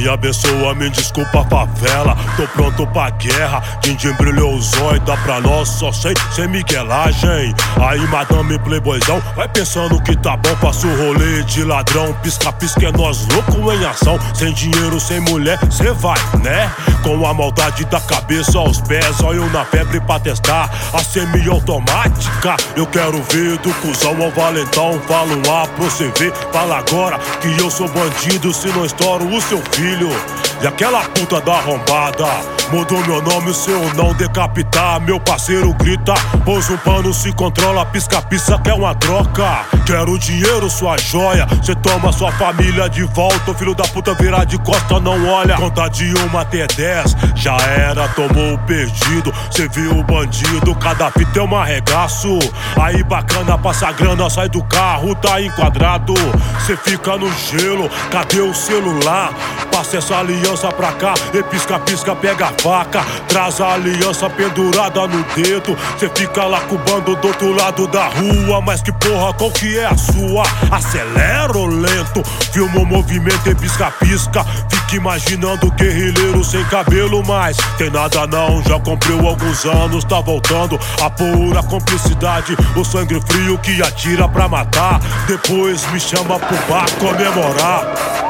Me abençoa, me desculpa a favela. Tô pronto pra guerra. Dindim brilhou os olhos, dá pra nós só sem miguelagem. Aí madame playboyzão, vai pensando que tá bom. Passa o rolê de ladrão, pisca-pisca é nós louco em ação. Sem dinheiro, sem mulher, cê vai, né? Com a maldade da cabeça aos pés, olha eu na febre pra testar a semi-automática. Eu quero ver do cuzão ao valentão. Fala um A pra você ver, fala agora que eu sou bandido se não estouro o seu filho. E aquela puta da arrombada mudou meu nome, se eu não decapitar, meu parceiro grita. Pôs um pano, se controla, pisca-pisca, quer uma troca. Quero dinheiro, sua joia, cê toma sua família de volta. O filho da puta virar de costa, não olha. Conta de 1 até 10, já era, tomou o perdido. Cê viu o bandido, cada fita é um arregaço. Aí bacana, passa grana, sai do carro, tá enquadrado. Cê fica no gelo, cadê o celular? Passa essa aliança pra cá, e pisca-pisca, pega a faca. Traz a aliança pendurada no dedo. Cê fica lá com o bando do outro lado da rua. Mas que porra, qual que é a sua? Acelera ou lento? Filma o movimento e pisca-pisca. Fica imaginando guerrilheiro sem cabelo, mas tem nada não, já cumpriu alguns anos. Tá voltando a pura cumplicidade, o sangue frio que atira pra matar. Depois me chama pro bar comemorar.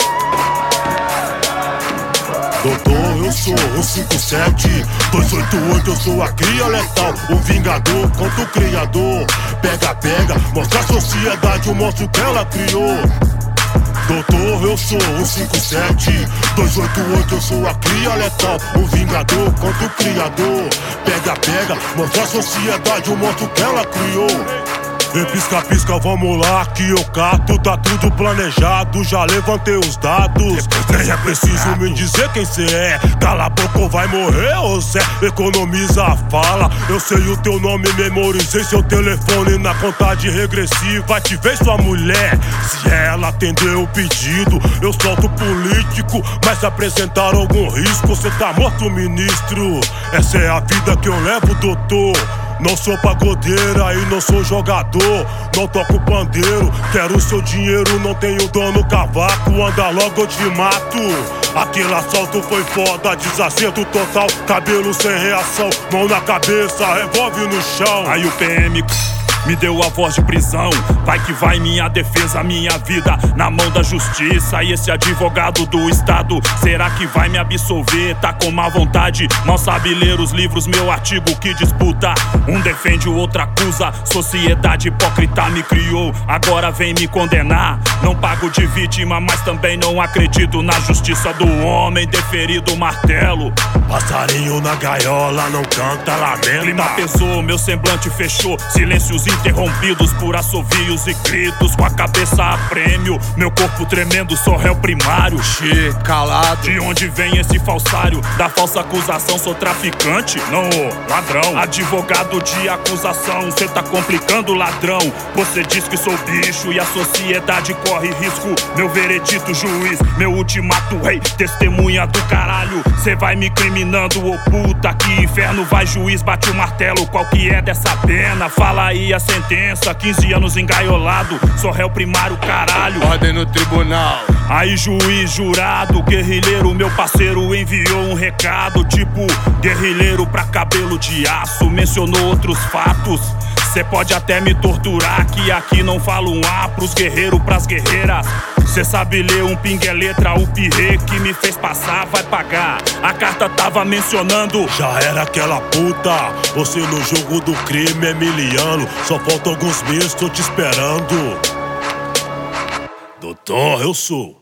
Doutor, eu sou o 57 288, eu sou a cria letal, o vingador contra o criador. Pega, pega, mostra a sociedade o monstro que ela criou. Doutor, eu sou o 57 288, eu sou a cria letal, o vingador contra o criador. Pega, pega, mostra a sociedade o monstro que ela criou. E pisca-pisca, vamos lá que eu cato. Tá tudo planejado, já levantei os dados. Nem é preciso me dizer quem cê é. Cala a boca ou vai morrer, ô Zé. Economiza a fala, eu sei o teu nome, memorizei seu telefone na contagem regressiva. Te ver sua mulher, se ela atender o pedido, eu solto político. Mas se apresentar algum risco, cê tá morto, ministro. Essa é a vida que eu levo, doutor. Não sou pagodeira e não sou jogador, não toco pandeiro. Quero seu dinheiro, não tenho dono cavaco. Anda logo eu te mato. Aquele assalto foi foda, desacerto total. Cabelo sem reação, mão na cabeça, revólver no chão. Aí o PM me deu a voz de prisão. Vai que vai minha defesa, minha vida na mão da justiça. E esse advogado do estado, será que vai me absolver? Tá com má vontade, mal sabe ler os livros. Meu artigo que disputa, um defende, o outro acusa. Sociedade hipócrita me criou, agora vem me condenar. Não pago de vítima, mas também não acredito na justiça do homem deferido martelo. Passarinho na gaiola, não canta, lamenta. Clima pesou, meu semblante fechou, silêncios interrompidos por assovios e gritos. Com a cabeça a prêmio, meu corpo tremendo, sou réu primário. Che, calado. De onde vem esse falsário? Da falsa acusação, sou traficante? Não, ladrão. Advogado de acusação, cê tá complicando, ladrão. Você diz que sou bicho e a sociedade corre risco. Meu veredito, juiz, meu ultimato, rei, testemunha do caralho. Cê vai me criminando, ô puta, que inferno. Vai juiz, bate o martelo, qual que é dessa pena? Fala aí a sentença, 15 anos engaiolado, sou réu primário, caralho. Ordem no tribunal. Aí juiz, jurado, guerrilheiro, meu parceiro enviou um recado. Tipo, guerrilheiro pra cabelo de aço, mencionou outros fatos. Cê pode até me torturar, que aqui não falo um A pros guerreiros, pras guerreiras. Cê sabe ler um pingue é letra, o pirrê que me fez passar vai pagar. A carta tava mencionando, já era aquela puta. Você no jogo do crime é miliano. Só faltam alguns meses, tô te esperando. Doutor, eu sou